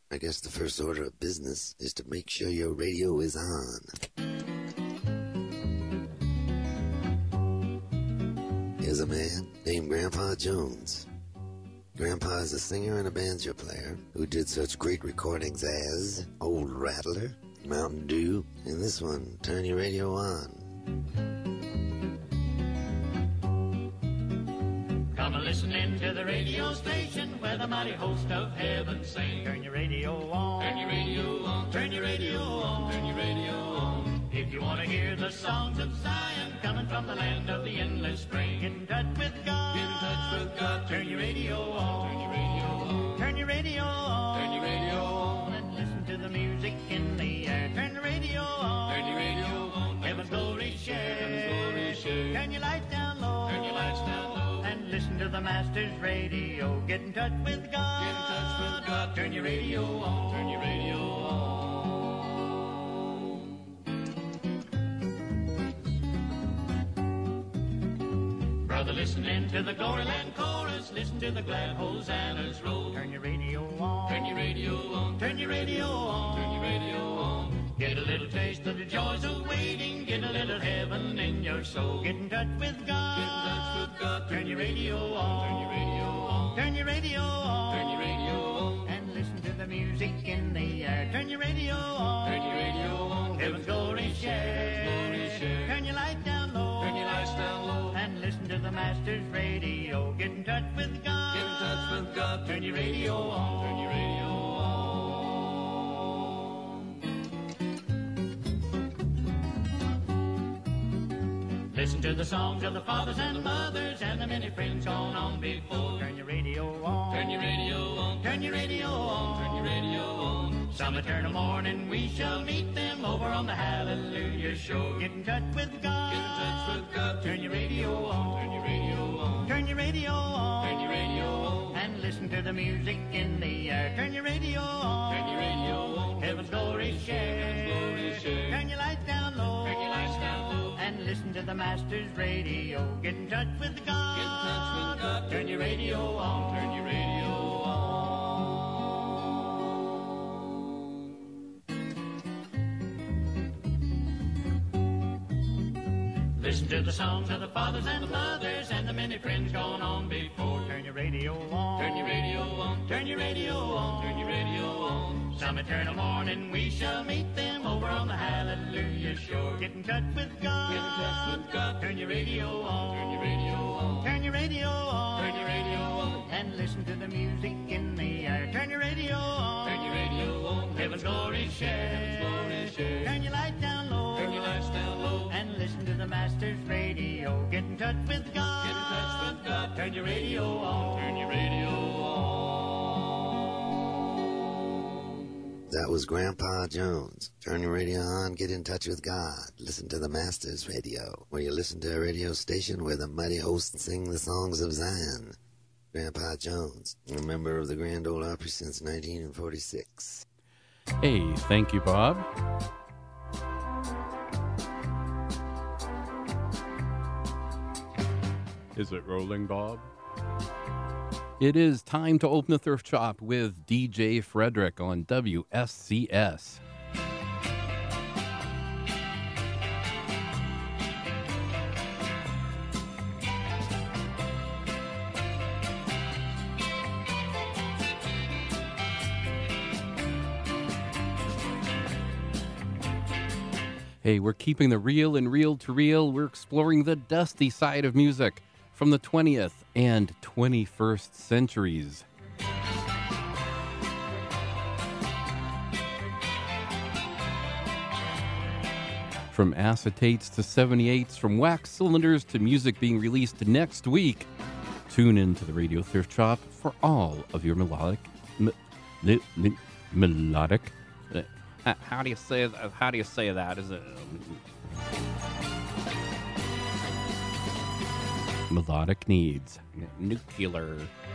I guess the first order of business is to make sure your radio is on. Here's a man named Grandpa Jones. Grandpa is a singer and a banjo player who did such great recordings as Old Rattler, Mountain Dew, and this one, Turn Your Radio On. Come and listen in to the radio station where the mighty host of heaven sing. Turn your radio on. Turn your radio on. Turn your radio on. Turn your radio on. If you want to hear the songs of Zion coming from the land of the endless spring, get in touch with God. Get in touch with God. Turn your radio on. Turn your radio on. Turn your radio on. Turn your radio on. And listen to the music in the air. Turn the radio on. Turn your radio on. Heaven's glory share. Heaven's glory share. Turn your lights down low. Turn your lights down low. And listen to the Master's radio. Get in touch with God. Get in touch with God. Turn your radio on. Turn your radio on. Brother, listen in to the Glory Land chorus. Listen to the glad hosannas roll. Turn your radio on. Turn your radio on. Turn your radio on. Turn your radio on. Get a little taste of the joys of waiting. Get a little heaven in your soul. Get in touch with God. Get in touch with God. Turn your radio on. Turn your radio on. Turn your radio on. Turn your radio on. And listen to the music in the air. Turn your radio on. Turn your radio on. Heaven's glory share. Heaven's glory share. Turn your light down low. Turn your lights down low. And listen to the Master's radio. Get in touch with God. Get in touch with God. Turn your radio on. Turn your radio on. Listen to the songs of the fathers and mothers and the many friends gone on before. Turn your radio on. Turn your radio on. Turn your radio on. Turn your radio on. Some eternal morning we shall meet them over on the Hallelujah Shore. Get in touch with God. Get in touch with God. Turn your radio on. Turn your radio on. Turn your radio on. Turn your radio on. And listen to the music in the air. Turn your radio on. Turn your radio on. Heaven's glory share. Heaven's glory share. Turn your lights down low. Turn your lights down low. And listen to the Master's radio. Get in touch with God. Get in touch with God. Turn your radio on. Turn your radio on. Listen to the songs of the fathers and the mothers and the many friends gone on before. Turn your radio on. Turn your radio on. Turn your radio on. Turn your radio on. Some eternal morning we shall meet them over on the Hallelujah Shore. Get in touch with God. Get in touch with God. Turn your radio on. Turn your radio on. Turn your radio on. Turn your radio on. And listen to the music in the air. Turn your radio on. Turn your radio on. Heaven's glory share. Heaven's glory share. Turn your light down low. Turn your lights down low. And listen to the Master's radio. Get in touch with God. Get in touch with God. Turn your radio on. Turn your radio on. That was Grandpa Jones. Turn your radio on, get in touch with God. Listen to the Master's radio, where you listen to a radio station where the mighty hosts sing the songs of Zion. Grandpa Jones, a member of the Grand Ole Opry since 1946. Hey, thank you, Bob. Is it rolling, Bob? It is time to open the thrift shop with DJ Frederick on WSCS. Hey, we're keeping the real and reel to reel. We're exploring the dusty side of music from the 20th and 21st centuries. From acetates to 78s, from wax cylinders to music being released next week, tune in to the Radio Thrift Shop for all of your melodic... melodic? How do you say that? Is it... melodic needs. Nuclear.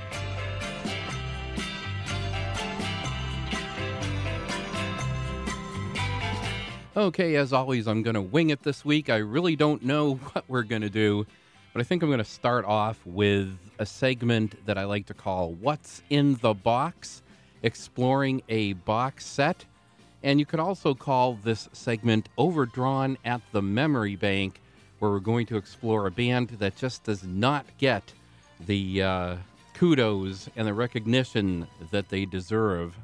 Okay, as always, I'm going to wing it this week. I really don't know what we're going to do, but I think I'm going to start off with a segment that I like to call What's in the Box. exploring a box set. And you could also call this segment Overdrawn at the Memory Bank, where we're going to explore a band that just does not get the kudos and the recognition that they deserve.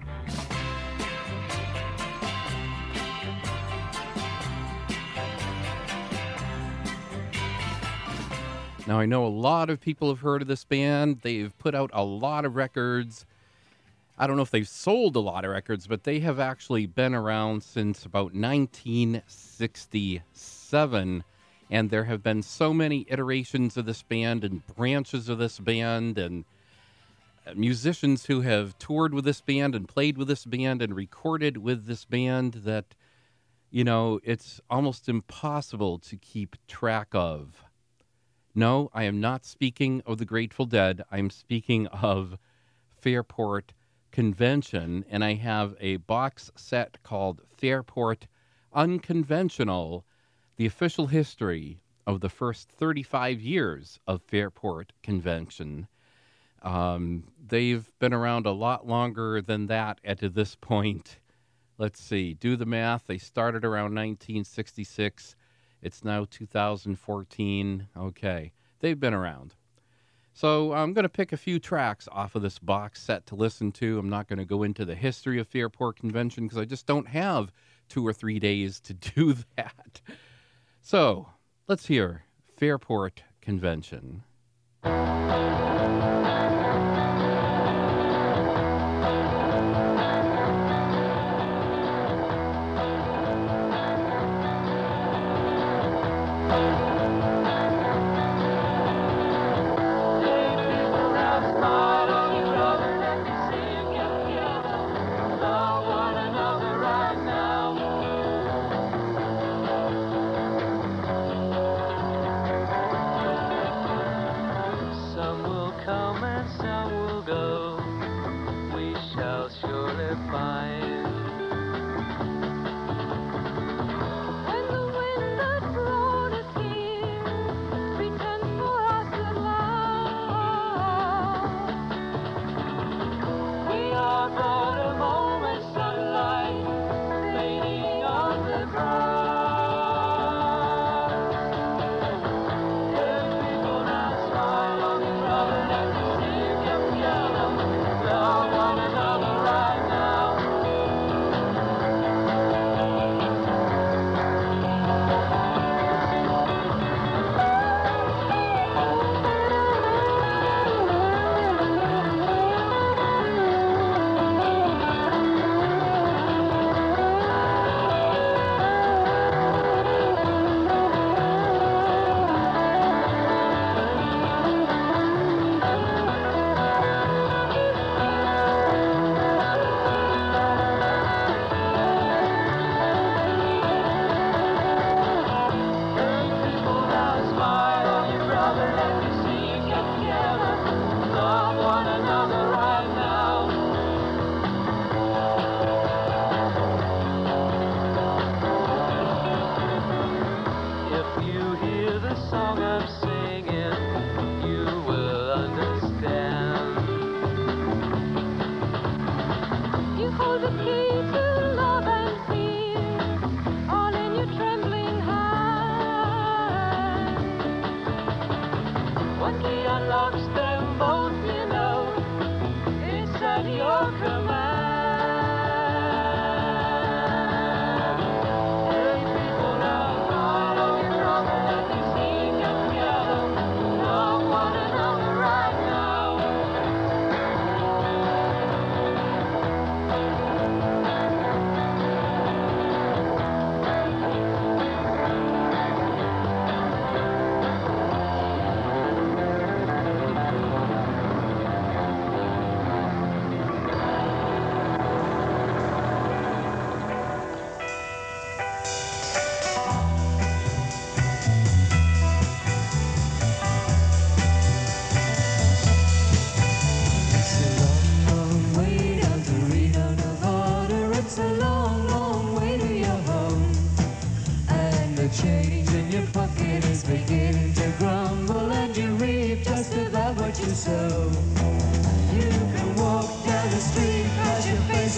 Now, I know a lot of people have heard of this band. They've put out a lot of records. I don't know if they've sold a lot of records, but they have actually been around since about 1967. And there have been so many iterations of this band and branches of this band and musicians who have toured with this band and played with this band and recorded with this band that, you know, it's almost impossible to keep track of. No, I am not speaking of the Grateful Dead. I'm speaking of Fairport Convention, and I have a box set called Fairport Unconventional, the official history of the first 35 years of Fairport Convention. They've been around a lot longer than that at this point. Let's see, do the math. They started around 1966. It's now 2014. Okay, they've been around. So I'm going to pick a few tracks off of this box set to listen to. I'm not going to go into the history of Fairport Convention because I just don't have 2 or 3 days to do that. So let's hear Fairport Convention.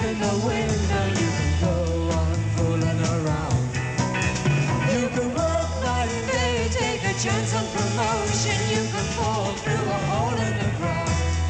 in the window, you can go on fooling around. You can work night and day, take a chance on promotion, you can fall through a hole in the ground.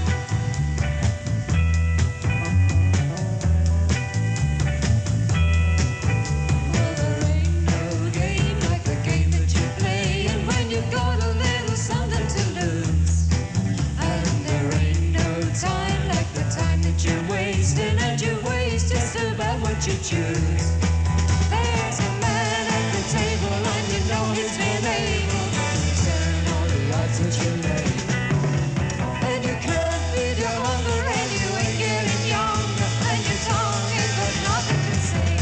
Well, there ain't no game like the game that you play, and when you've got a little something to lose, and there ain't no time like the time that you're wasting, and you waste just about what you choose. There's a man at the table, and you know he's been able to turn all the odds that you made. And you can't feed your hunger, and you ain't getting younger, and your tongue ain't got nothing to say.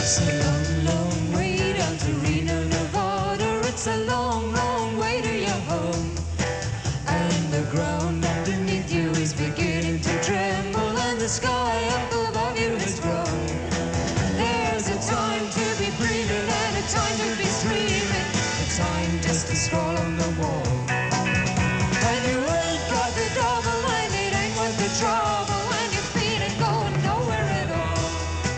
It's a long, long way down to Reno, Nevada. It's a long, long way to your home. And the ground underneath you is beginning to tremble, and the sky up above you has grown. There's a time to be breathing and a time to be streaming, a time just to scroll on the wall. And you ain't got the double, and it ain't worth the trouble, and your feet ain't going nowhere at all.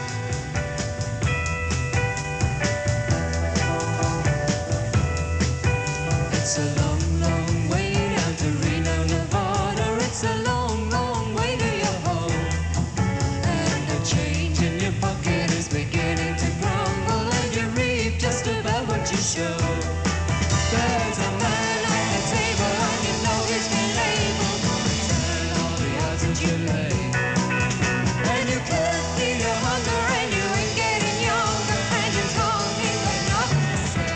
It's a long, long way down to Reno, Nevada. It's a long, long way to your home. And the change in your pocket is beginning to crumble, and you reap just about what you show. There's a man at the table, and you know he's been able to turn all the odds that you lay. And you can't feel your hunger, and you ain't getting younger, and your tongue ain't got nothing to say.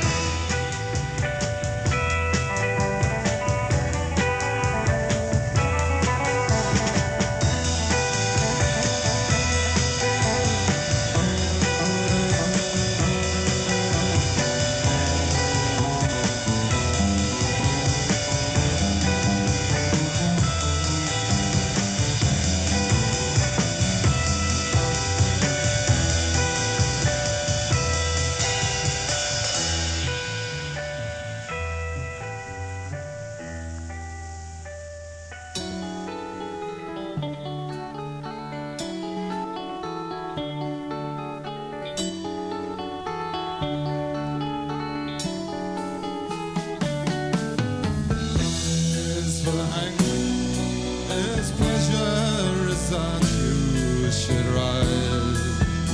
Is for the hangman, his pleasure is that you should rise.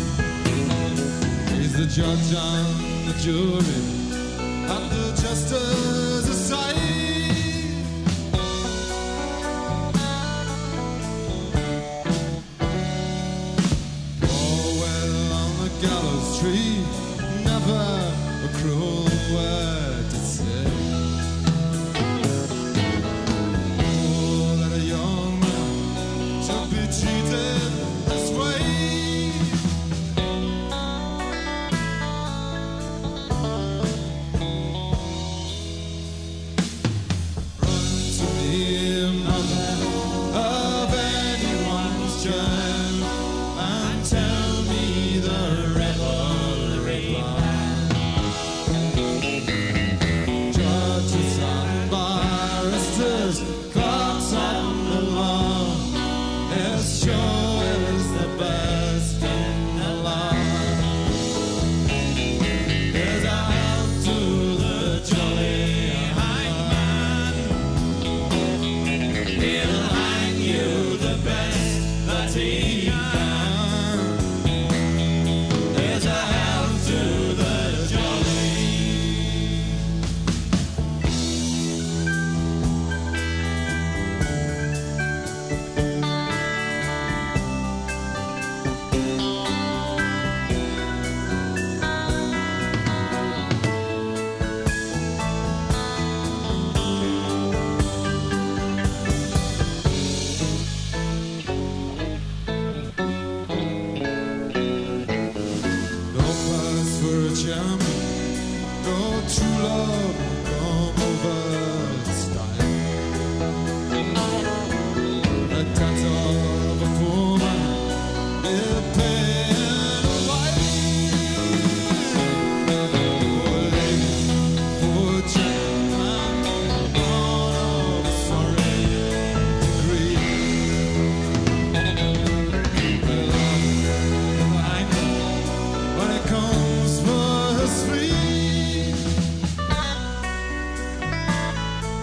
He's the judge and the jury at the justice's side. Oh, well, on the gallows tree, never a cruel word to say. Oh, that a young man should be treated this way. Run to me, mother of anyone's child, and tell me the rebel reply. Judges and barristers, clocks on the lawn, as sure as the best in the land. There's a help to the jolly hangman. He'll hang you the best that he can. There's a help to the jolly. No price for a champion, no true love will come over the style. The dance of a poor man, it paid a while. Poor lady, poor gentleman, born of a sorry degree. The love when it comes for his feet.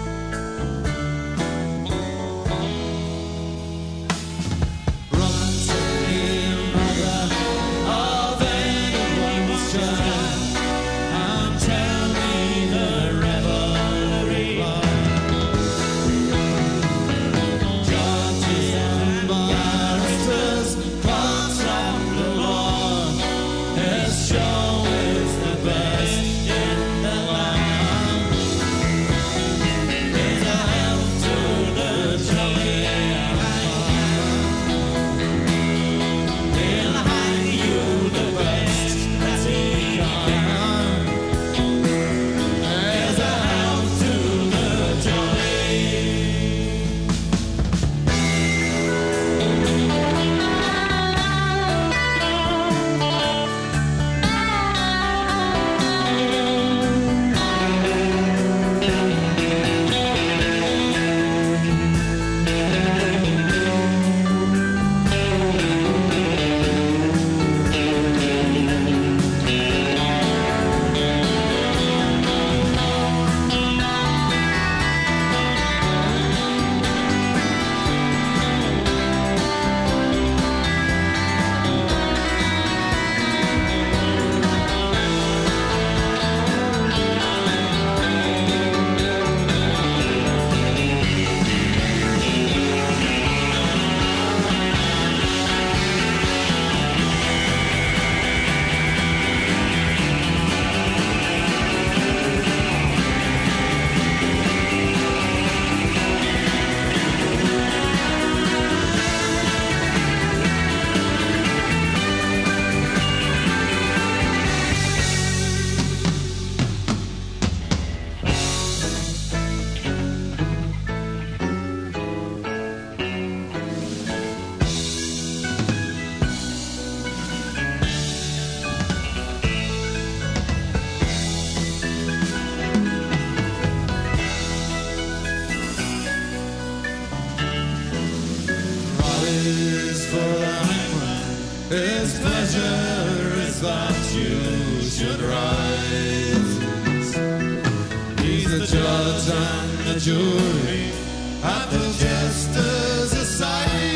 you should rise. He's the judge and the jury at the Jester's Society.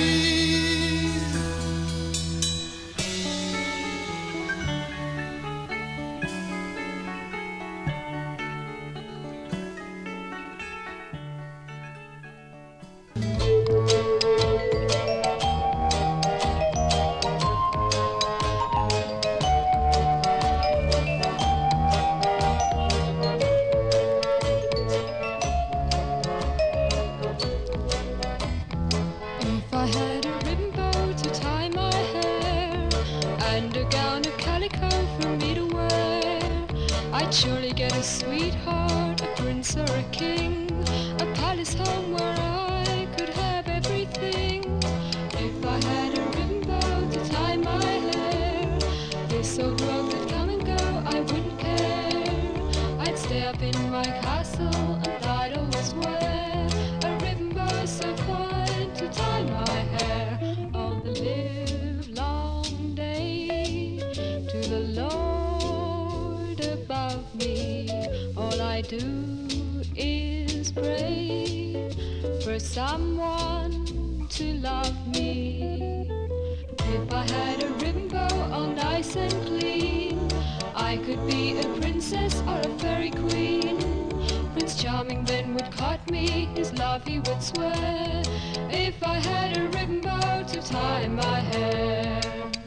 If I had a ribbon bow to tie my hair and a gown of calico for me to wear, I'd surely get a sweetheart, a prince or a king, a palace home where I could have everything. If I had a ribbon bow to tie my hair, this old world could come and go, I wouldn't care. I'd stay up in my castle and I'd always wear a ribbon bow so fine to tie my hair all the live long day to the Lord above me. All I do is pray for someone to love me. If I had a ribbon bow all nice and clean, I could be a princess or a fairy queen. Prince Charming then would court me, his love he would swear, if I had a ribbon bow to tie my hair.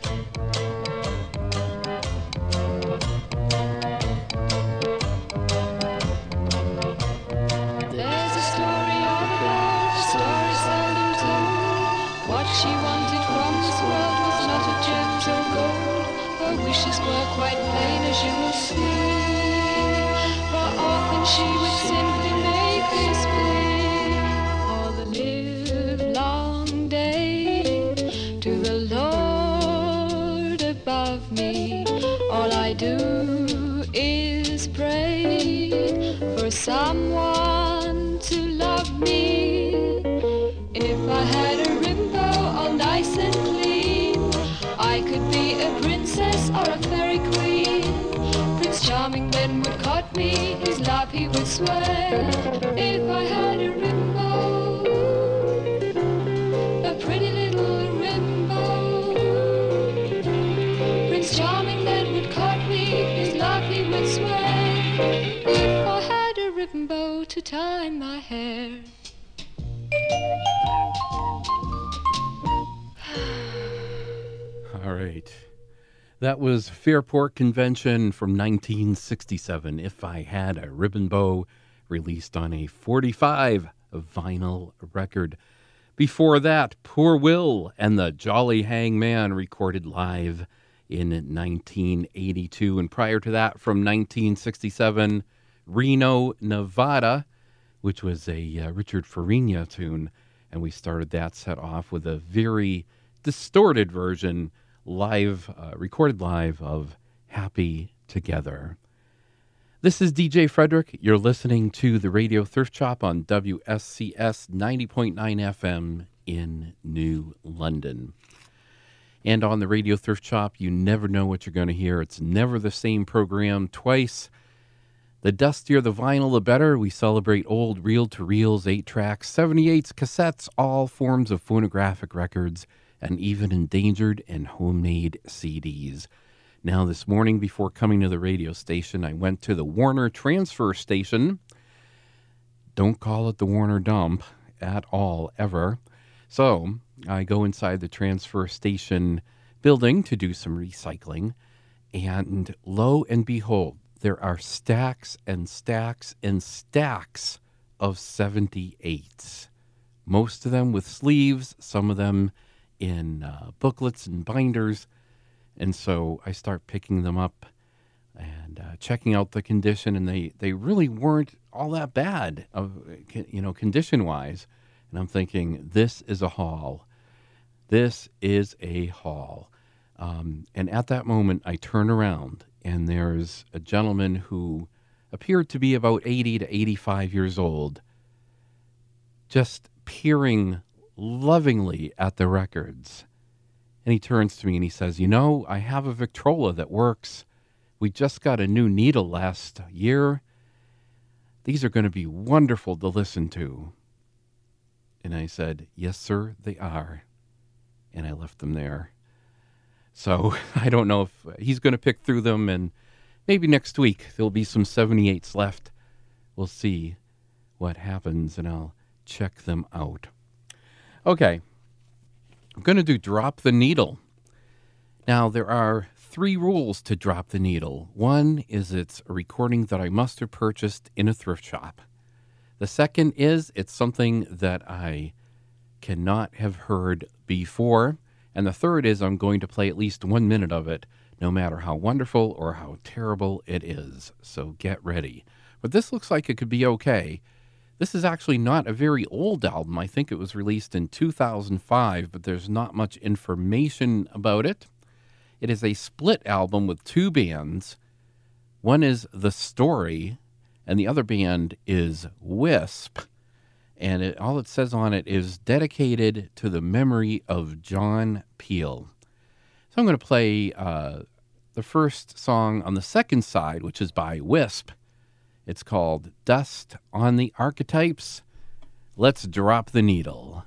There's a story all about, a story seldom told. What she wanted from this world was not of gems or gold. Her wishes were quite plain, as you will see. For often she would simply make this plea all the live long day to the Lord above me. All I do is pray for someone to love me. If I had a ribbon bow all nice and clean, I could be a princess or a fairy queen. Prince Charming then would court me, his love he would swear, if I had a ribbon bow, a pretty little ribbon bow. Prince Charming then would court me, his love he would swear, if I had a ribbon bow to tie my hair. All right. That was Fairport Convention from 1967, If I Had a Ribbon Bow, released on a 45 vinyl record. Before that, Poor Will and the Jolly Hangman, recorded live in 1982. And prior to that, from 1967, Reno, Nevada, which was a Richard Farina tune. And we started that set off with a very distorted version, live, recorded live, of Happy Together. This is DJ Frederick. You're listening to the Radio Thrift Shop on WSCS 90.9 FM in New London. And on the Radio Thrift Shop, you never know what you're going to hear. It's never the same program twice. The dustier the vinyl, the better. We celebrate old reel-to-reels, 8-tracks, 78s, cassettes, all forms of phonographic records, and even endangered and homemade CDs. Now, this morning, before coming to the radio station, I went to the Warner Transfer Station. Don't call it the Warner Dump at all, ever. So I go inside the transfer station building to do some recycling, and lo and behold, there are stacks and stacks and stacks of 78s. Most of them with sleeves, some of them in booklets and binders. And so I start picking them up and checking out the condition, and they really weren't all that bad, condition-wise. And I'm thinking, this is a haul. This is a haul. And at that moment, I turn around, and there's a gentleman who appeared to be about 80 to 85 years old, just peering lovingly at the records. And he turns to me and he says, I have a Victrola that works. We just got a new needle last year. These are going to be wonderful to listen to. And I said, yes, sir, they are. And I left them there. So I don't know if he's going to pick through them, and maybe next week there'll be some 78s left. We'll see what happens, and I'll check them out. Okay, I'm going to do Drop the Needle. Now, there are 3 rules to Drop the Needle. One is it's a recording that I must have purchased in a thrift shop. The second is it's something that I cannot have heard before. And the third is I'm going to play at least 1 minute of it, no matter how wonderful or how terrible it is. So get ready. But this looks like it could be okay. This is actually not a very old album. I think it was released in 2005, but there's not much information about it. It is a split album with 2 bands. One is The Story, and the other band is Wisp. And all it says on it is dedicated to the memory of John Peel. So I'm going to play the first song on the second side, which is by Wisp. It's called Dust on the Archetypes. Let's drop the needle.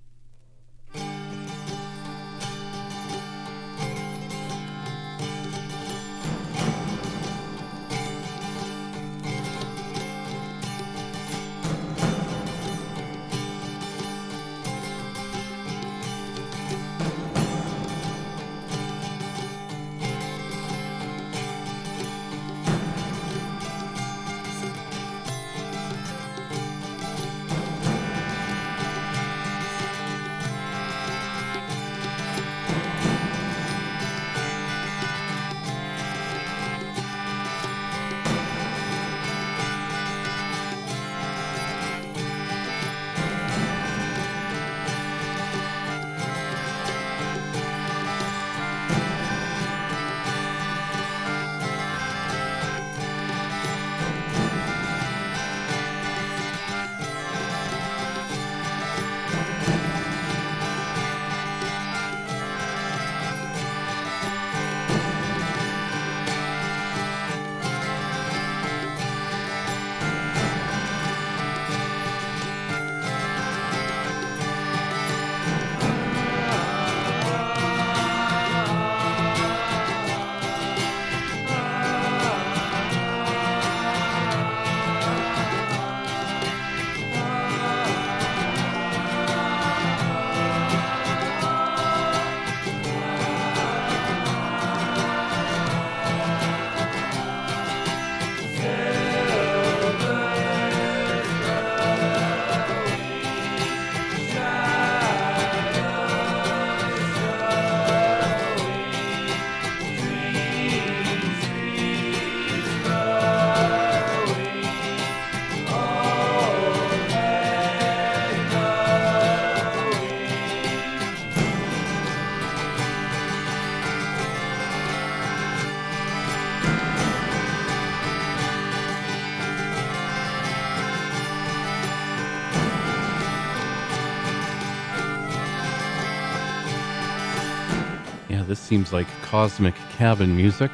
This seems like cosmic cabin music.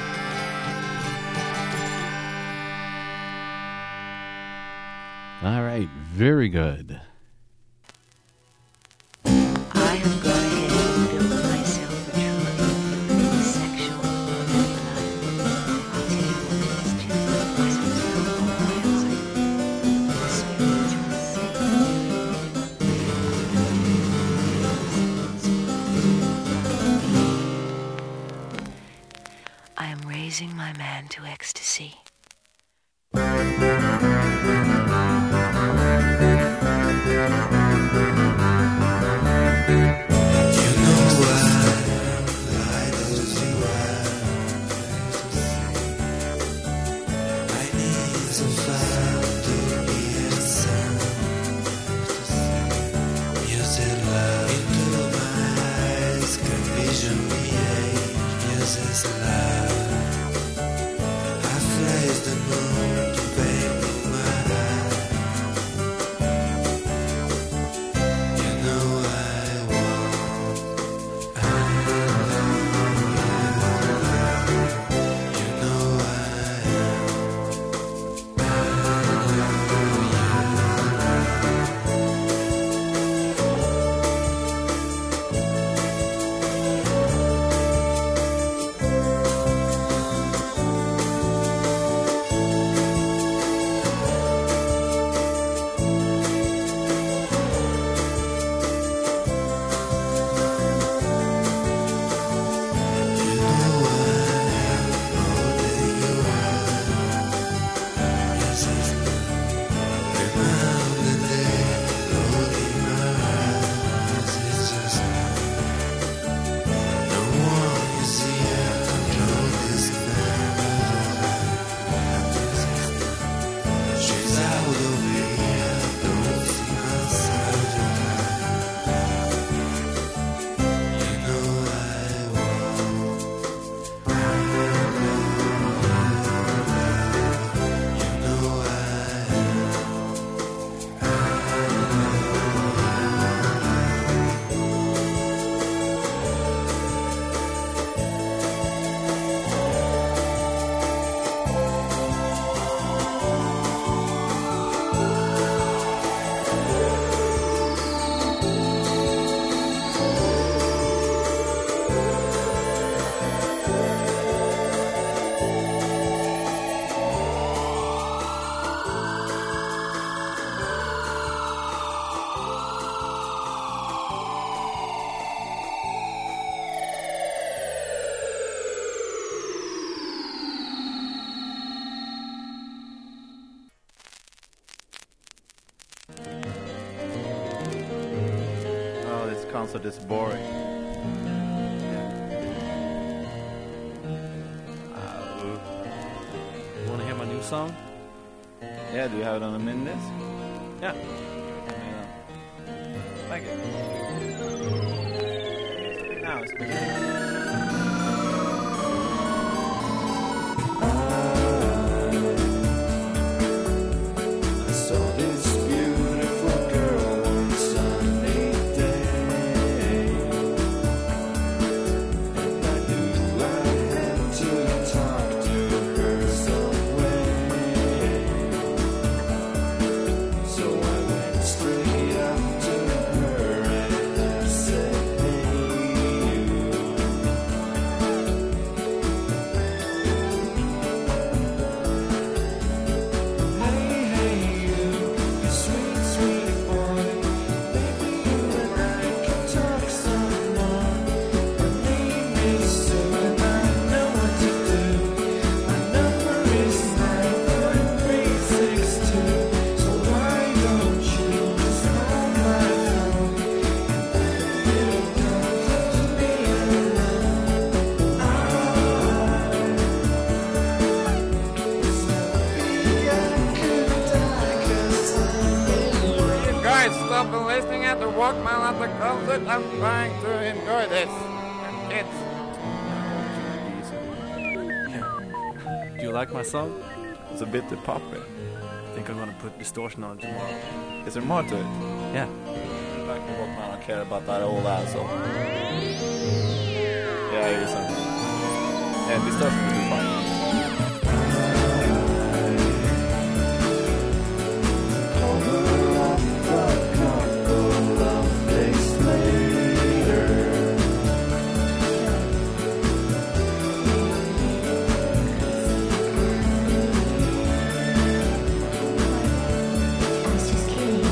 All right, very good. I have gone ahead and built myself a truly sexual life. I'll tell you what it is too. I spent a couple miles in the spiritual state. I am raising my man to ecstasy. I face the moon to paint concert is boring. Want to hear my new song? Yeah, do you have it on the mini disc? Yeah. Like it. Now it's beginning. I saw this beautiful girl one sunny day, and I knew I had to talk to her some way. So I went straight up to her and I said, "Hey, you." Hey, you, you sweet, sweet boy. Maybe you and I can talk some more. My name is Sue and I know what to do. My number is 94362. So why don't you just hold my phone and put a little girl close to me alone? Guys, stop listening at the Walkman at the concert. I'm trying to enjoy this. Kids. Do you like my song? It's a bit too poppy. I think I'm gonna put distortion on it tomorrow. Is there more to it? Yeah. Back to Walkman, I don't care about that old asshole. Yeah, it is something. Yeah, distortion will be fine. I was just kidding.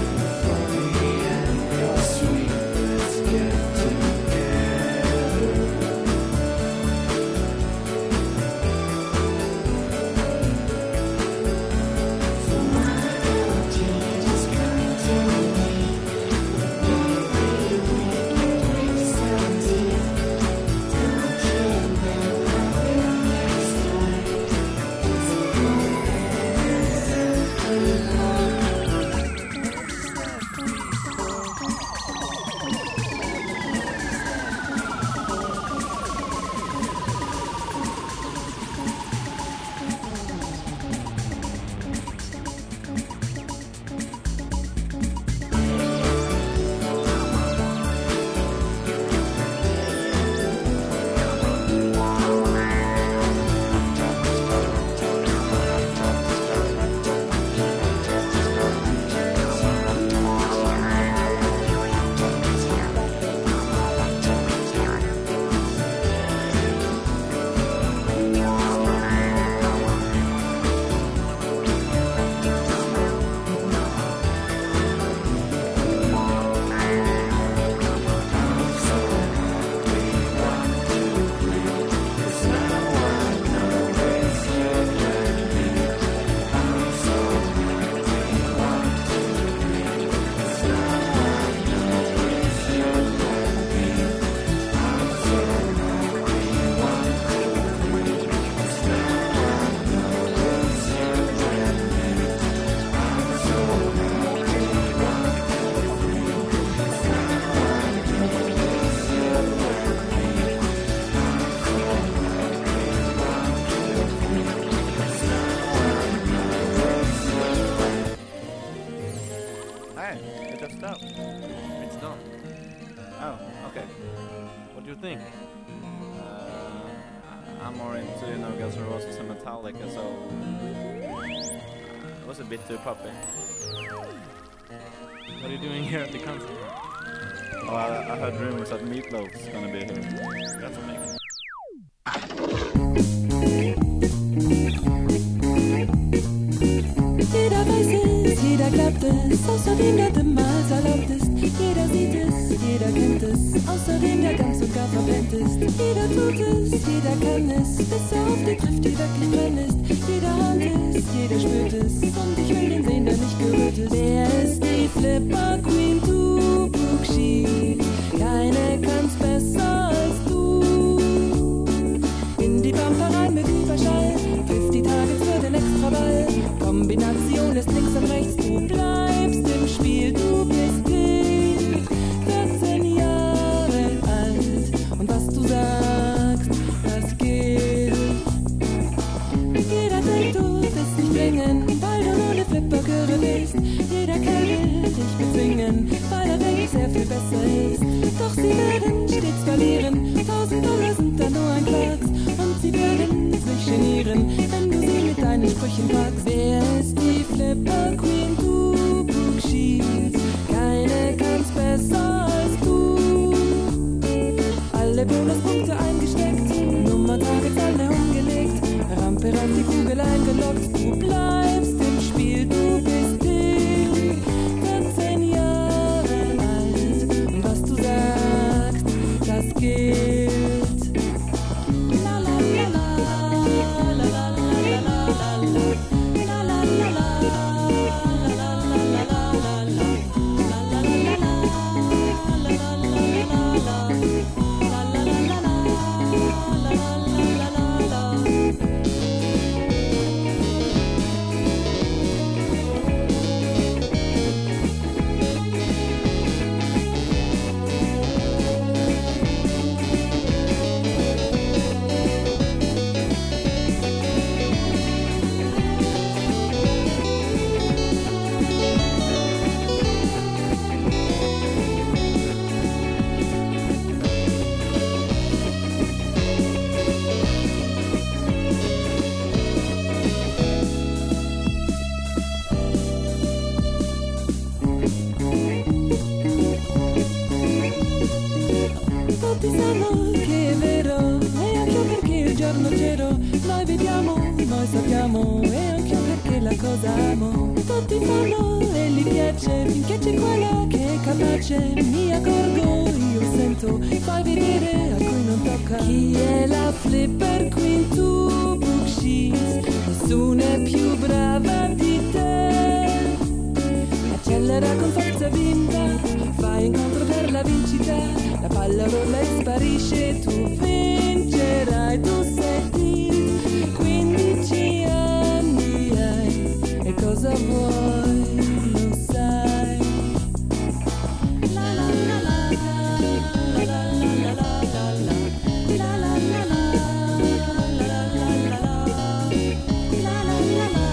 think? I'm more into, Guns N' Roses and Metallica, so it was a bit too poppy. What are you doing here at the concert? Oh, I heard rumors that Meatloaf's gonna be here. That's amazing. Jeder weiß es, jeder glaubt es, außerdem der Maß erlaubt ist. Jeder sieht es, jeder kennt es, außerdem der ganz und gar verpennt ist. Jeder tut es, jeder kann es, bis er auf die trifft, die wirklich dran ist. Jeder ahnt es, jeder spürt es, und ich will den sehen, der nicht gerührt ist. Wer ist die Flipper Queen, du Bugschi? Kein die Sprüchen packst. Wer ist die Flipper Queen? Du Bugschies. Keine kann's besser als du. Alle Bonuspunkte eingesteckt, Nummer-Targets alle umgelegt, Rampe auf die Kugel eingeloggt. Du bleibst im Spiel, du bist Ding, 14 Jahre alt. Und was du sagst, das gilt. La la la la, la la la la la la, la la la la, la la la la la, la la la la. Tutti sanno che è vero, e anche perché il giorno c'ero. Noi vediamo, noi sappiamo, e anche perché la cosa amo. Tutti fanno e gli piace, finché c'è quella che è capace. Mi accorgo, io sento, fai vedere a cui non tocca. Chi è la Flipper Queen? Tu Bugschies, nessuna è più brava di te. Accelera con forza bimba, vai incontro per la vincita. La palla rolla e sparisce, tu vincerai, tu sei di 15 anni hai, e cosa vuoi, lo sai. La la la la, la la la la la, la la la la, la la la la, la la la la.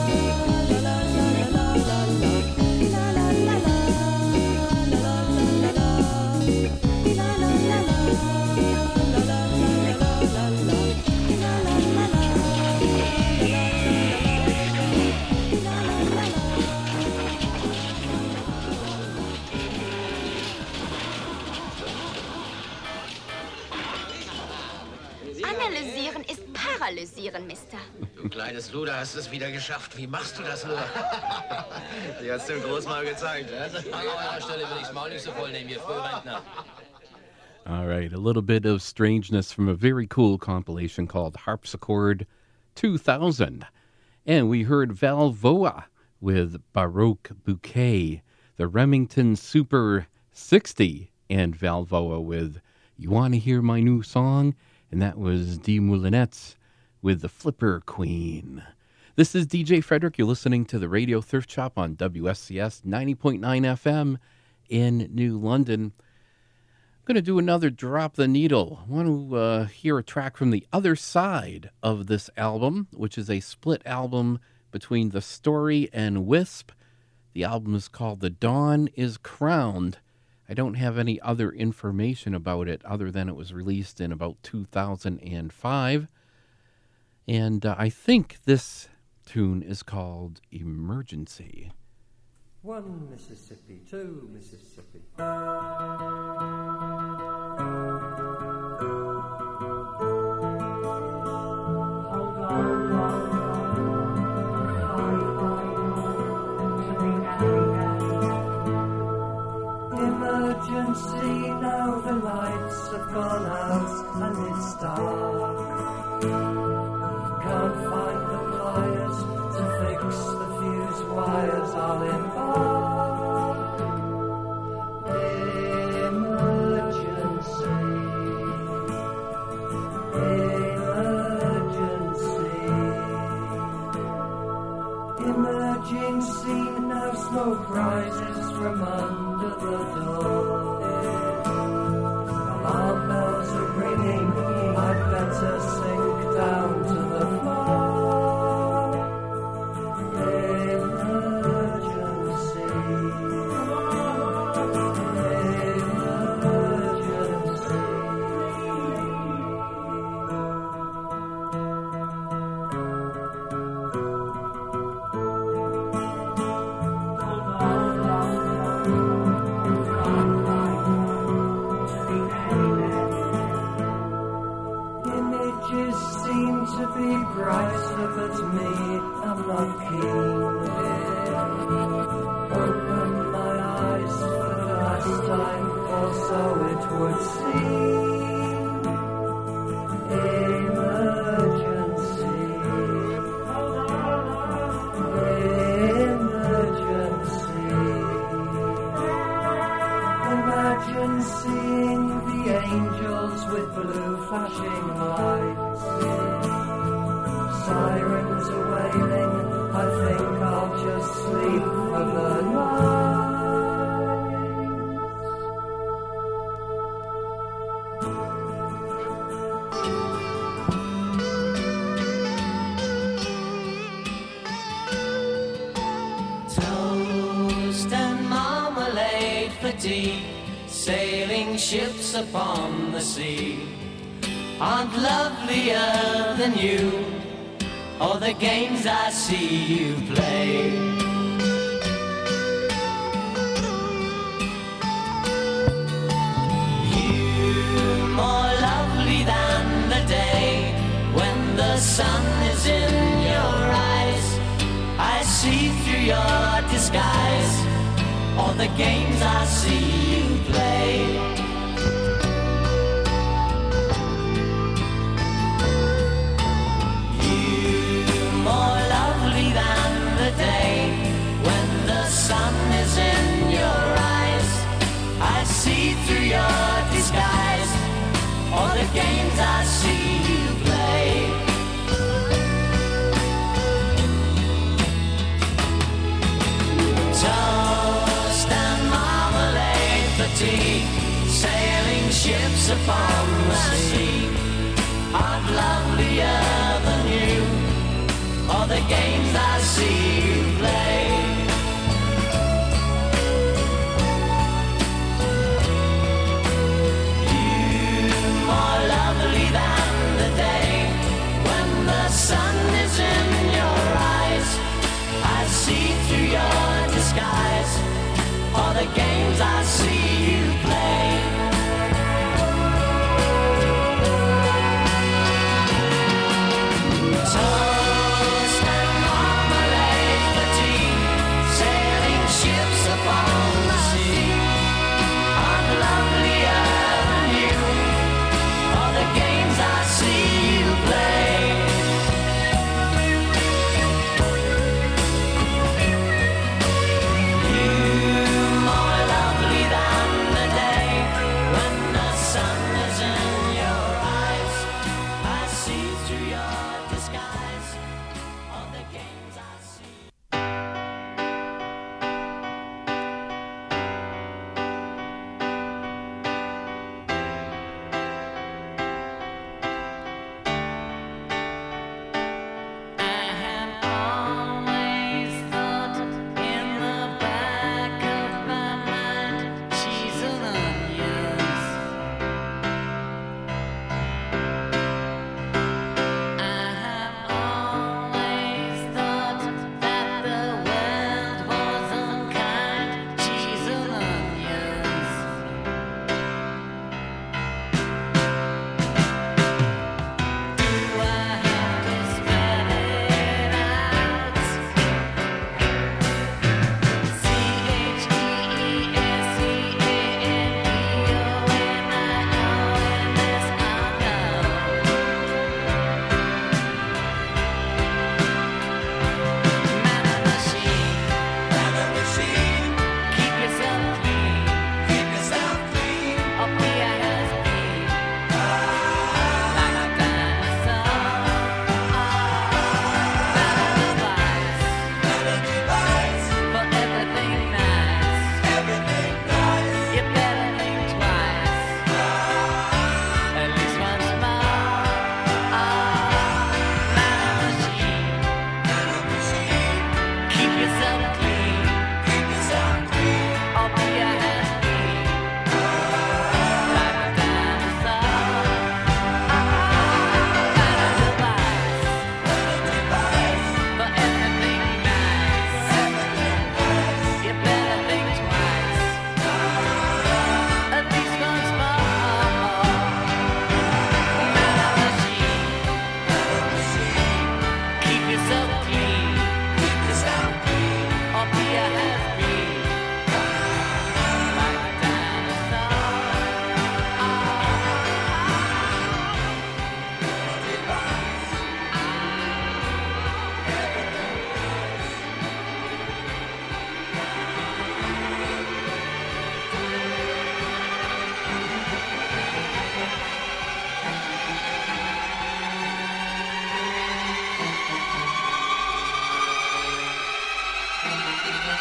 Analysieren ist Paralysieren, Mister. Du kleines Luder, hast es wieder geschafft. Wie machst du das nur? Die hast du groß mal gezeigt. Also, an eurer Stelle will ich es mal nicht so voll nehmen, ihr Frührentner. All right, a little bit of strangeness from a very cool compilation called Harpsichord 2000. And we heard Valvoa with Baroque Bouquet, the Remington Super 60, and Valvoa with You Wanna Hear My New Song? And that was D. Moulinettes with the Flipper Queen. This is DJ Frederick. You're listening to the Radio Thrift Shop on WSCS 90.9 FM in New London. I'm going to do another Drop the Needle. I want to hear a track from the other side of this album, which is a split album between The Story and Wisp. The album is called The Dawn is Crowned. I don't have any other information about it other than it was released in about 2005. And I think this tune is called Emergency. 1 Mississippi, 2 Mississippi. Emergency, now the lights have gone out and it's dark. Can't find the pliers to fix the fuse wires, I'll embark. Emergency, emergency. Emerging scene, now smoke rises from under the door. Alarm bells are ringing, I'd better sink down to the floor. Emergency, emergency. winds are wailing, I think I'll just sleep for the night. Toast and marmalade for tea, sailing ships upon the sea aren't lovelier than you, or the games I see you play. You more lovely than the day when the sun is in your eyes. I see through your disguise all the games I see you play. You more lovely than the day when the sun is in your eyes. I see through your disguise all the games I see you play. Toast and marmalade for tea, sailing ships upon the sea aren't lovelier than you, or the games I see you play. You more lovely than the day when the sun is in your eyes. I see through your disguise all the games I see you play. Toast and marmalade for tea,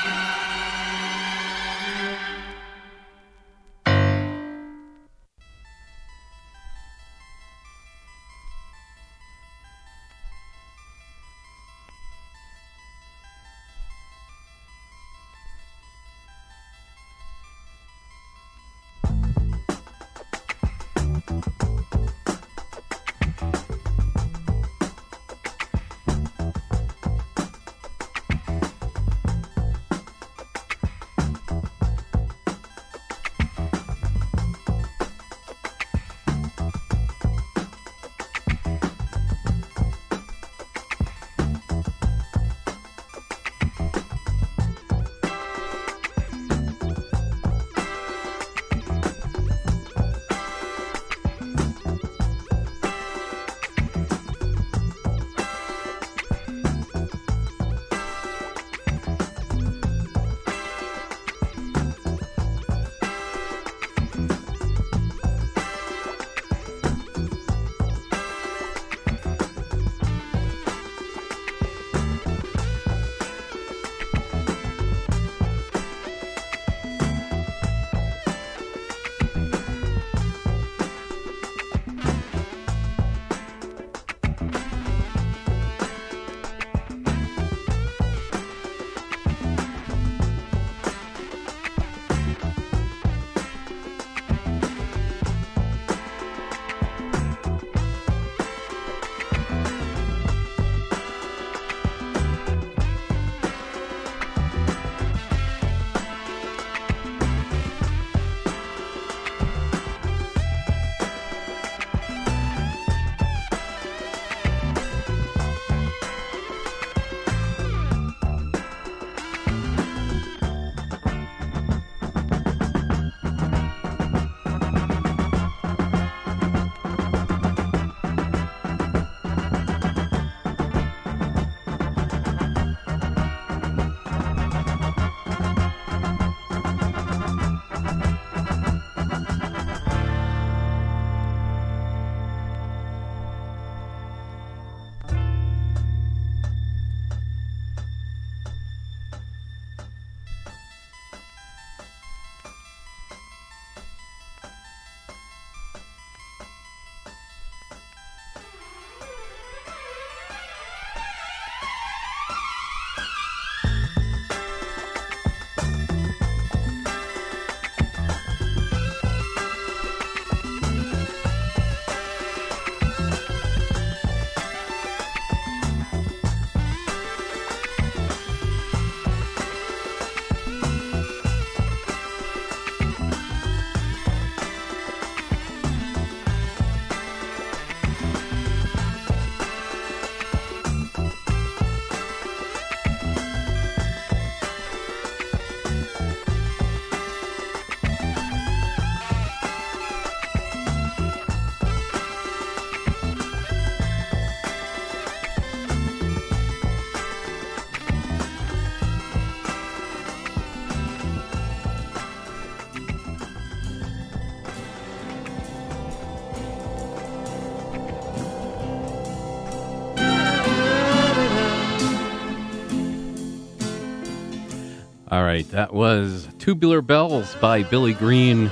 All right, that was Tubular Bells by Billy Green.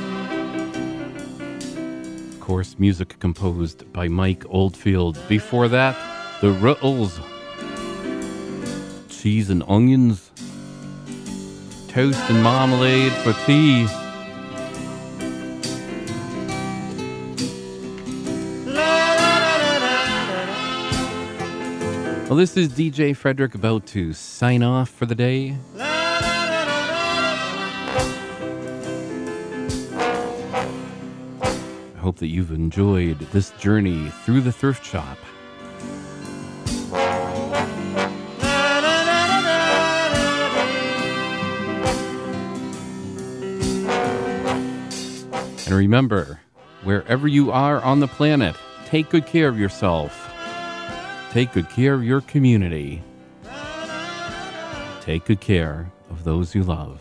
Of course, music composed by Mike Oldfield. Before that, the Ruttles. Cheese and onions. Toast and marmalade for tea. Well, this is DJ Frederick about to sign off for the day. I hope that you've enjoyed this journey through the thrift shop. And remember, wherever you are on the planet, take good care of yourself. Take good care of your community. Take good care of those you love.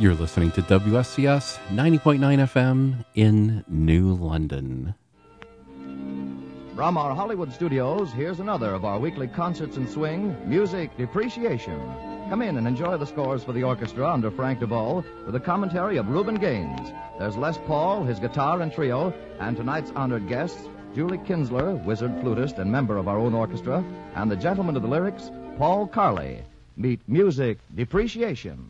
You're listening to WSCS 90.9 FM in New London. From our Hollywood studios, here's another of our weekly concerts in swing, Music Depreciation. Come in and enjoy the scores for the orchestra under Frank Duvall with a commentary of Reuben Gaines. There's Les Paul, his guitar and trio, and tonight's honored guests, Julie Kinsler, wizard flutist and member of our own orchestra, and the gentleman of the lyrics, Paul Carley. Meet Music Depreciation.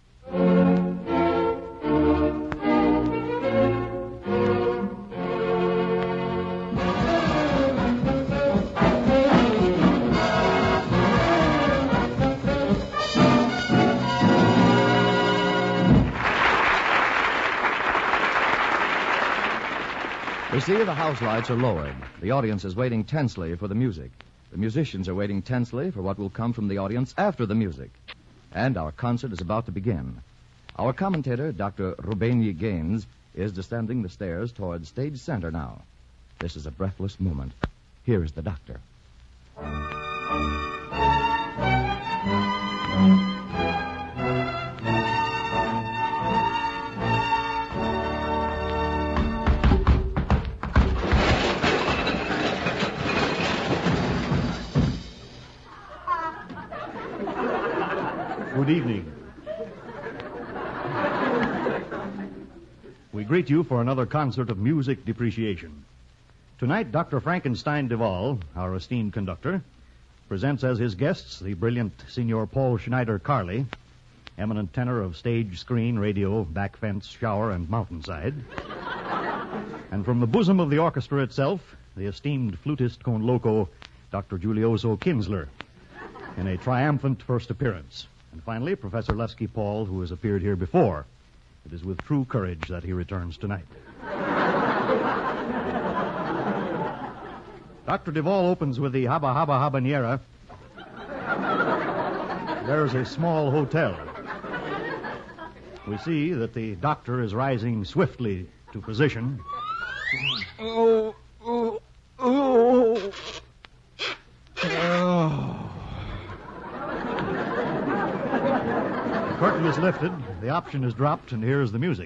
You see, the house lights are lowered. The audience is waiting tensely for the music. The musicians are waiting tensely for what will come from the audience after the music. And our concert is about to begin. Our commentator, Dr. Reuben Gaines, is descending the stairs toward stage center now. This is a breathless moment. Here is the doctor. Good evening. We greet you for another concert of Music Depreciation. Tonight, Dr. Frankenstein Duvall, our esteemed conductor, presents as his guests the brilliant Senor Paul Schneider Carley, eminent tenor of stage, screen, radio, back fence, shower, and mountainside. And from the bosom of the orchestra itself, the esteemed flutist con loco, Dr. Julioso Kinsler, in a triumphant first appearance. And finally, Professor Lesky Paul, who has appeared here before. It is with true courage that he returns tonight. Dr. Duvall opens with the Haba Haba Habanera. There's a small hotel. We see that the doctor is rising swiftly to position. Oh. The curtain is lifted, the option is dropped, and here's the music.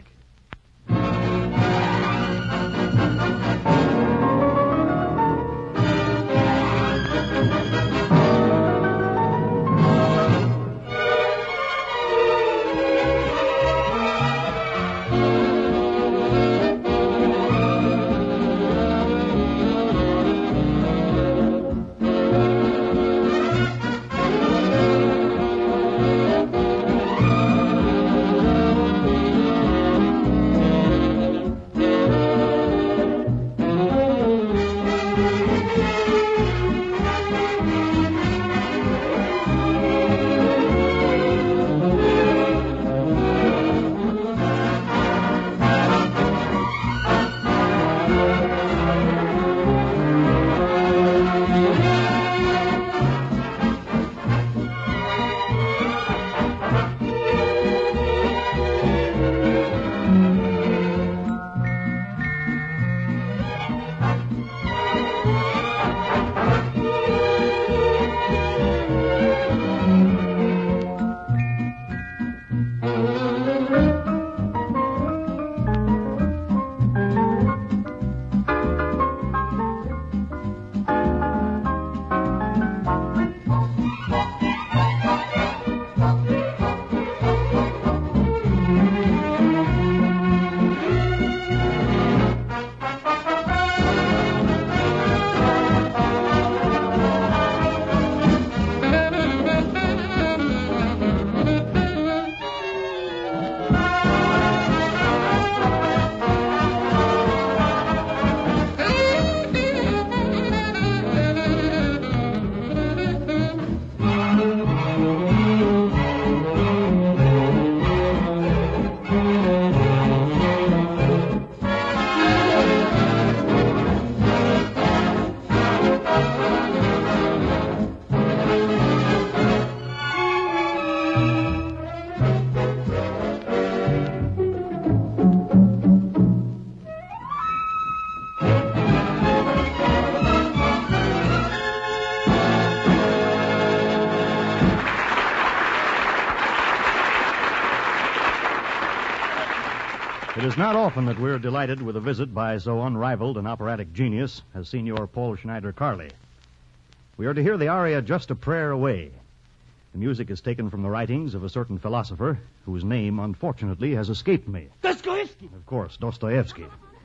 It is not often that we're delighted with a visit by so unrivaled an operatic genius as Senor Paul Schneider Carly. We are to hear the aria Just a Prayer Away. The music is taken from the writings of a certain philosopher whose name, unfortunately, has escaped me. Dostoevsky! Of course, Dostoevsky.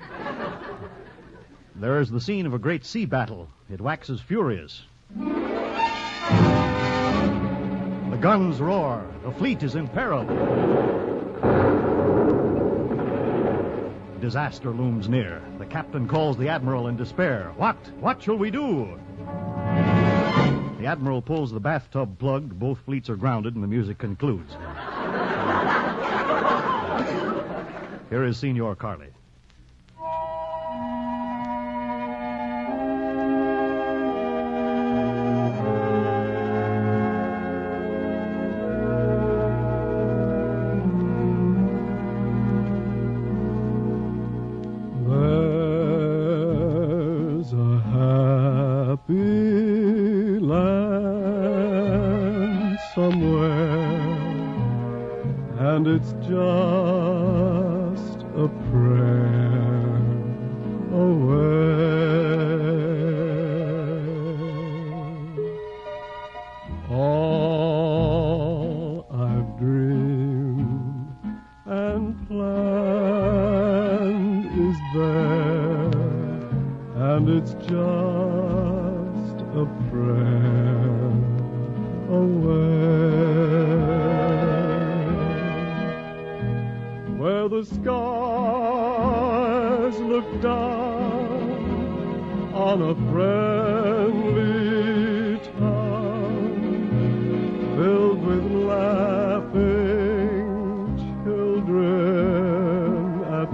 There is the scene of a great sea battle. It waxes furious. The guns roar. The fleet is in peril. Disaster looms near. The captain calls the admiral in despair. What shall we do? The admiral pulls the bathtub plug. Both fleets are grounded, and the music concludes. Here is Senor Carly. There's a happy land somewhere, and it's just a prayer away. All I've dreamed and planned is there, and it's just a prayer away. Where the skies look down on a friendly town filled with laughing children at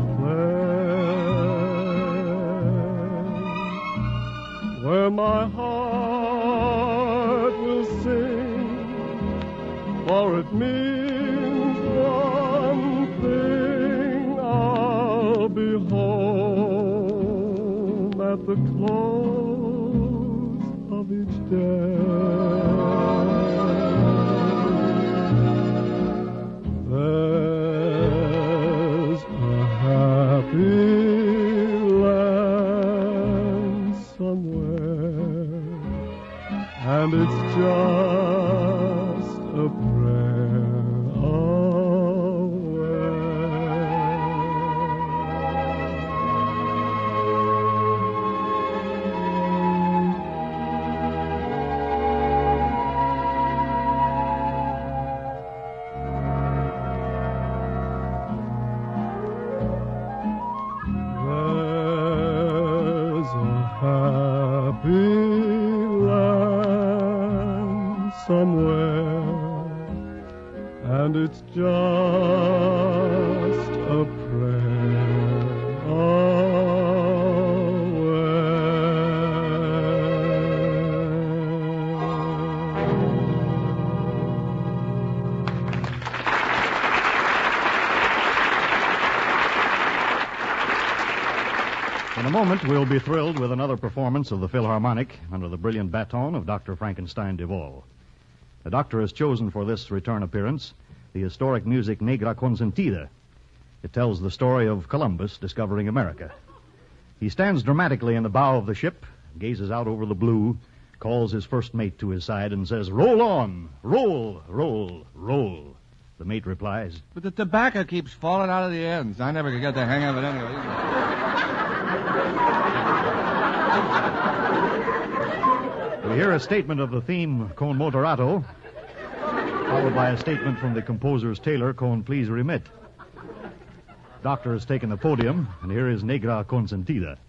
play, where my heart will sing, for it means one thing: I'll be home at the close of each day. There's a happy land somewhere, and it's just a prayer away. There's a happy land somewhere, and it's just a prayer In a moment, we'll be thrilled with another performance of the Philharmonic under the brilliant baton of Dr. Frankenstein DeVol. The doctor has chosen for this return appearance the historic music Negra Consentida. It tells the story of Columbus discovering America. He stands dramatically in the bow of the ship, gazes out over the blue, calls his first mate to his side, and says, "Roll on! Roll, roll, roll." The mate replies, But the tobacco keeps falling out of the ends. I never could get the hang of it anyway. We hear a statement of the theme, Con Moderato, followed by a statement from the composer's tailor, Con Please Remit. Doctor has taken the podium, and here is Negra Consentida.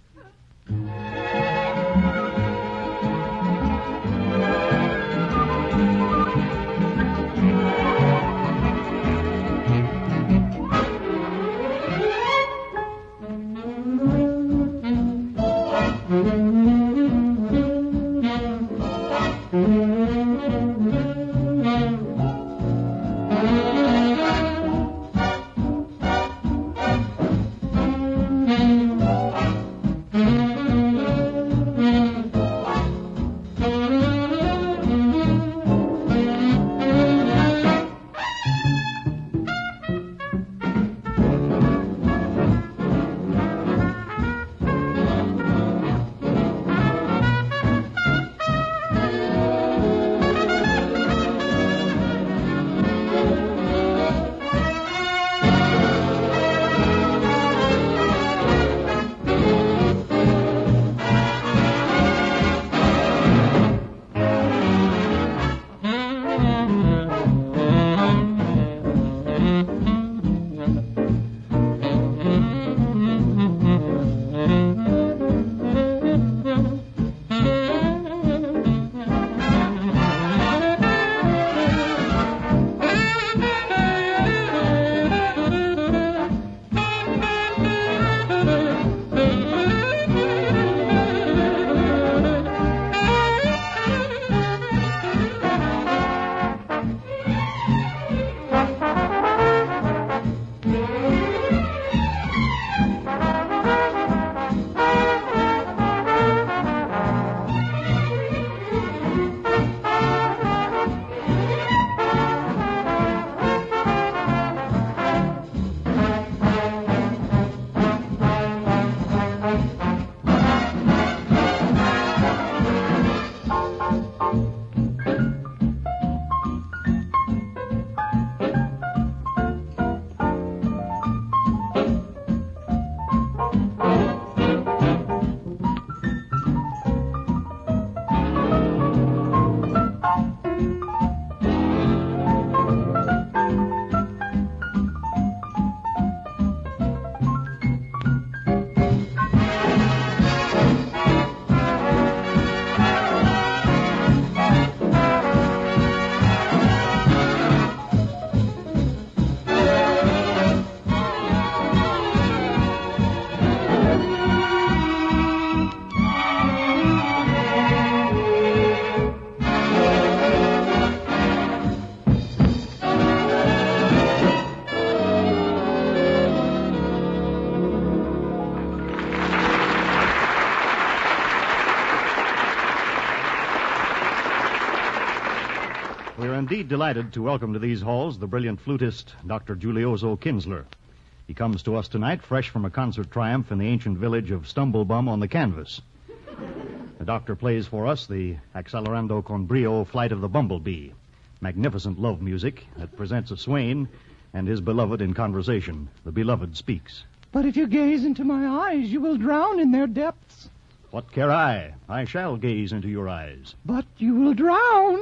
indeed delighted to welcome to these halls the brilliant flutist, Dr. Giulioso Kinsler. He comes to us tonight fresh from a concert triumph in the ancient village of Stumblebum on the Canvas. The doctor plays for us the Accelerando con Brio Flight of the Bumblebee, magnificent love music that presents a swain and his beloved in conversation. The beloved speaks. But if you gaze into my eyes, you will drown in their depths. What care I? I shall gaze into your eyes. But you will drown.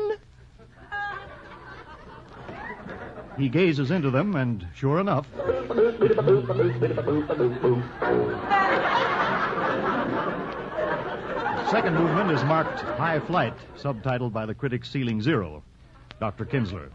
He gazes into them, and sure enough... The second movement is marked High Flight, subtitled by the critics Ceiling Zero. Dr. Kinsler.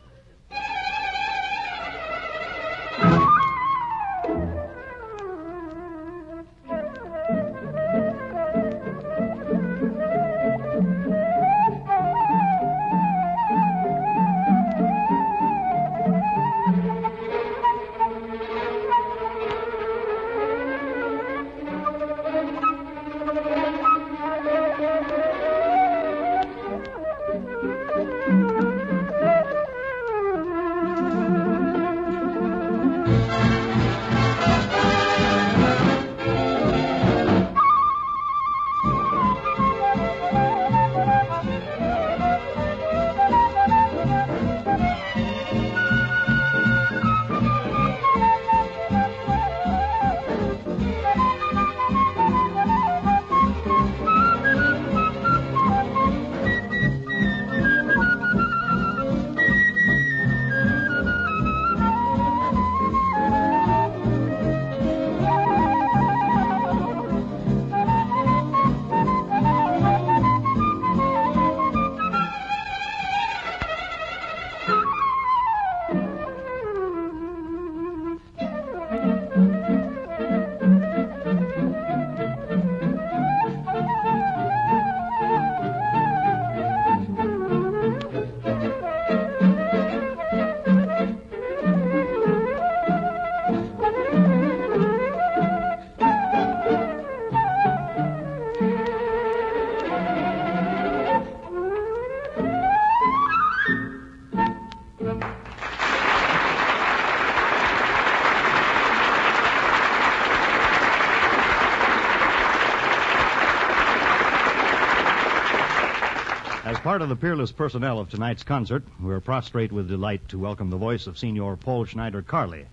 As part of the peerless personnel of tonight's concert, we're prostrate with delight to welcome the voice of Senor Paul Schneider Carly.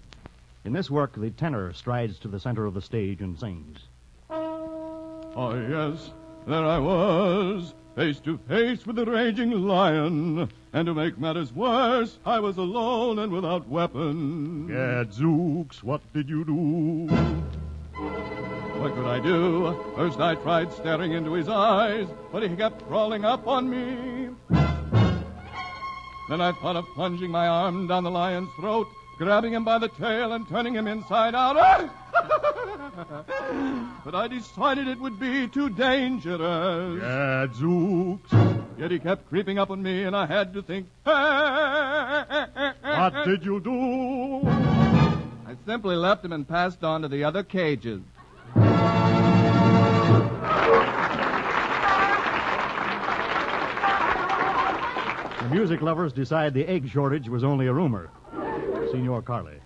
In this work, the tenor strides to the center of the stage and sings. Oh, yes, there I was, face to face with the raging lion. And to make matters worse, I was alone and without weapon. Gadzooks, what did you do? What could I do? First I tried staring into his eyes, but he kept crawling up on me. Then I thought of plunging my arm down the lion's throat, grabbing him by the tail and turning him inside out. But I decided it would be too dangerous. Gadzooks. Yet he kept creeping up on me, and I had to think. What did you do? I simply left him and passed on to the other cages. The music lovers decide the egg shortage was only a rumor. Senor Carly.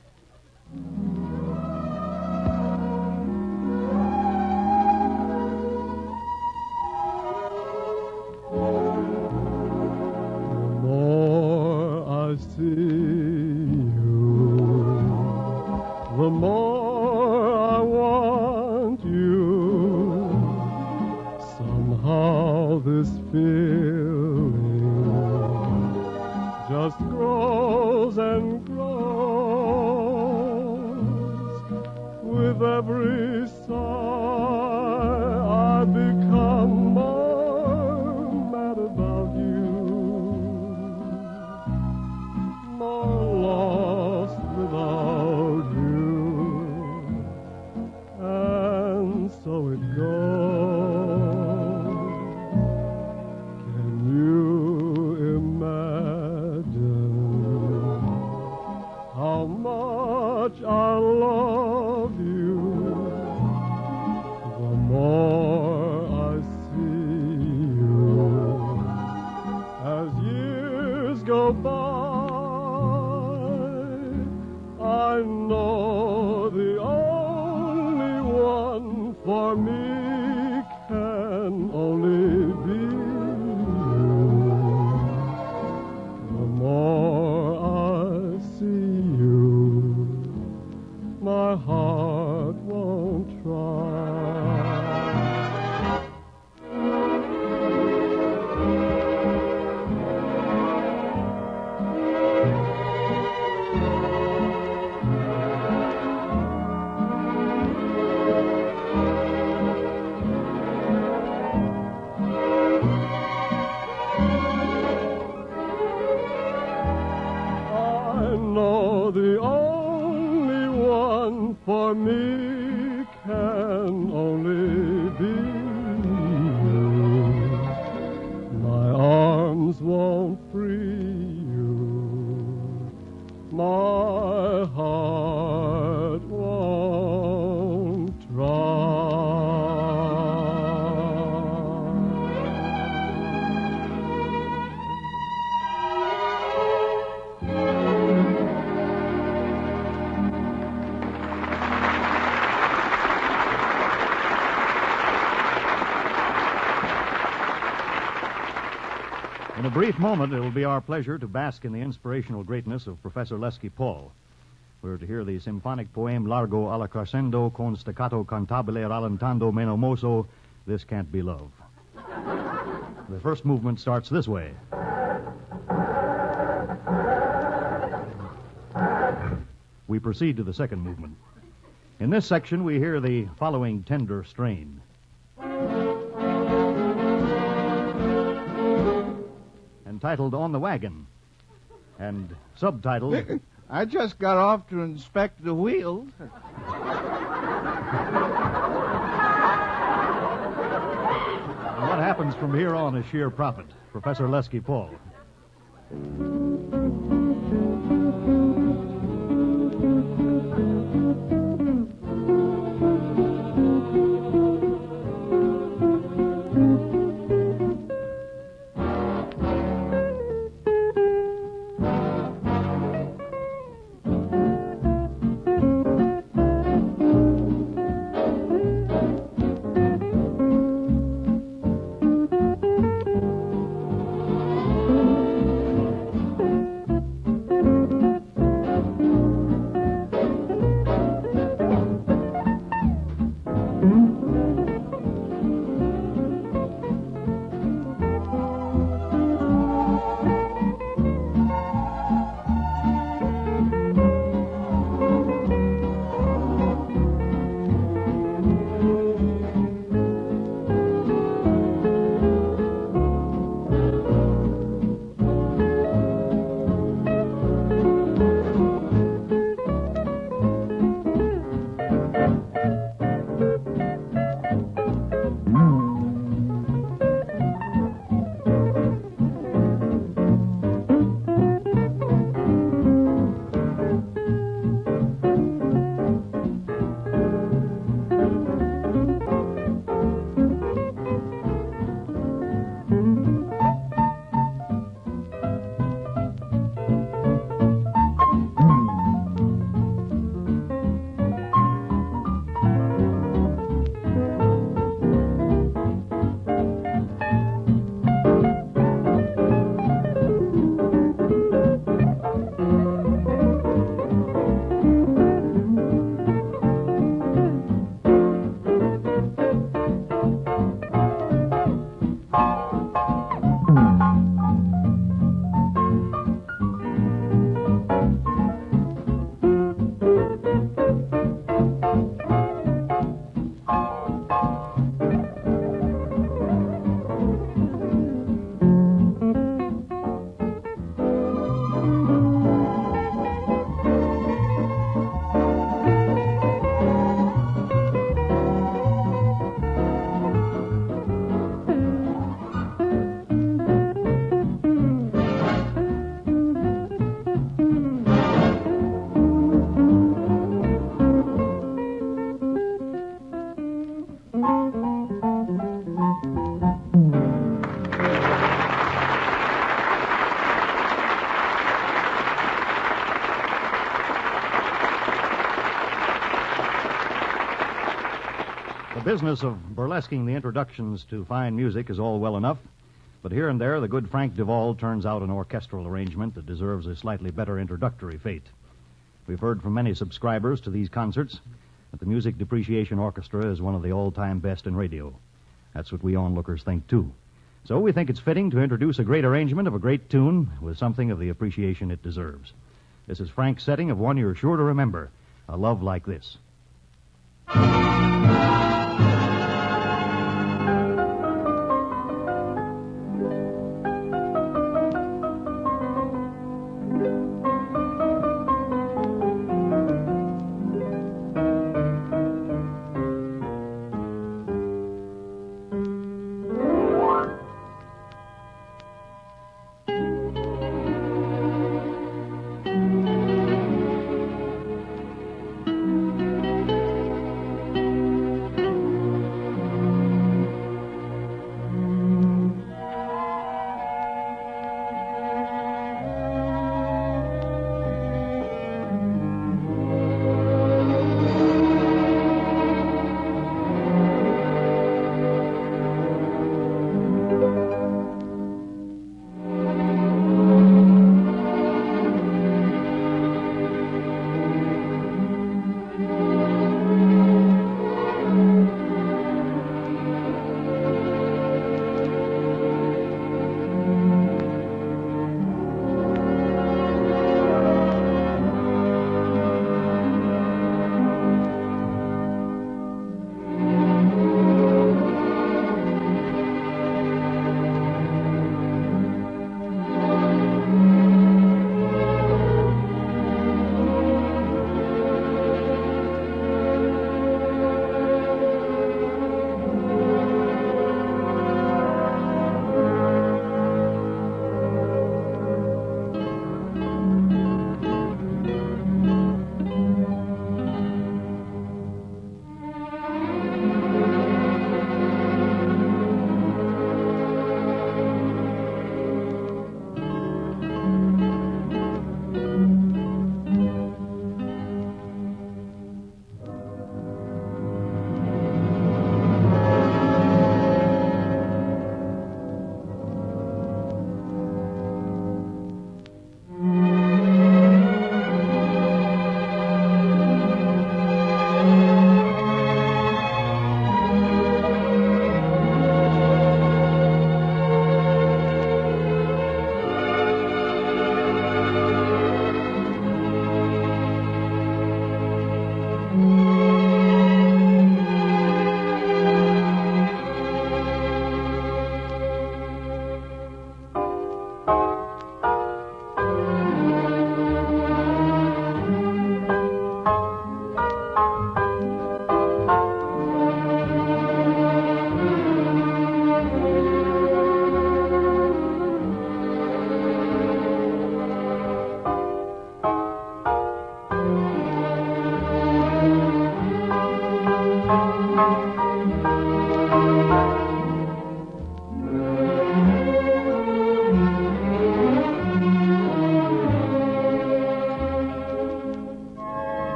The more I see you, the more I want you. Somehow this feeling just grows and grows. for me can only be you. The more I see you, my heart won't try. I know the only one for me can only be you. My arms won't free you. My heart won't try. In a brief moment, it will be our pleasure to bask in the inspirational greatness of Professor Lesky Paul. We're to hear the symphonic poem Largo alla crescendo con staccato cantabile rallentando meno mosso, This Can't Be Love. The first movement starts this way. We proceed to the second movement. In this section, we hear the following tender strain. Entitled On the Wagon, and subtitled I just got off to inspect the wheels. What happens from here on is sheer profit. Professor Lesky Paul. business of burlesquing the introductions to fine music is all well enough, but here and there the good Frank Duvall turns out an orchestral arrangement that deserves a slightly better introductory fate. We've heard from many subscribers to these concerts that the Music Depreciation Orchestra is one of the all-time best in radio. That's what we onlookers think, too. So we think it's fitting to introduce a great arrangement of a great tune with something of the appreciation it deserves. This is Frank's setting of one you're sure to remember, A Love Like This.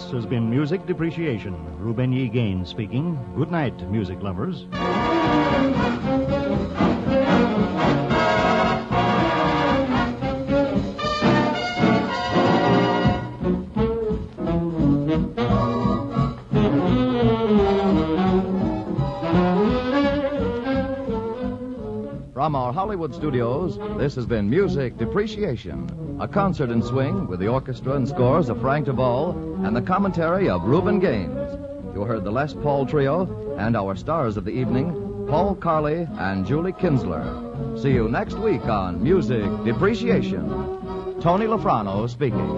This has been Music Depreciation. Ruben E. Gaines speaking. Good night, music lovers. From our Hollywood studios, this has been Music Depreciation, a concert in swing with the orchestra and scores of Frank Duvall and the commentary of Reuben Gaines. You heard the Les Paul Trio and our stars of the evening, Paul Carley and Julie Kinsler. See you next week on Music Depreciation. Tony Lafrano speaking.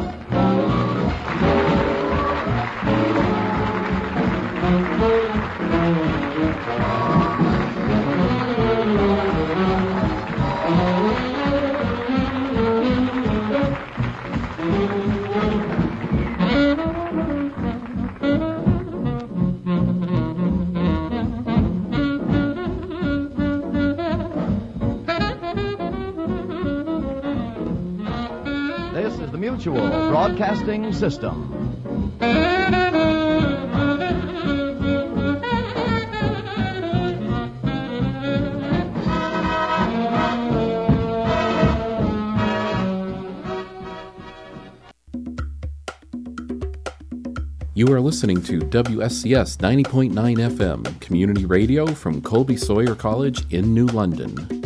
This is the Mutual Broadcasting System. You are listening to WSCS 90.9 FM, community radio from Colby Sawyer College in New London.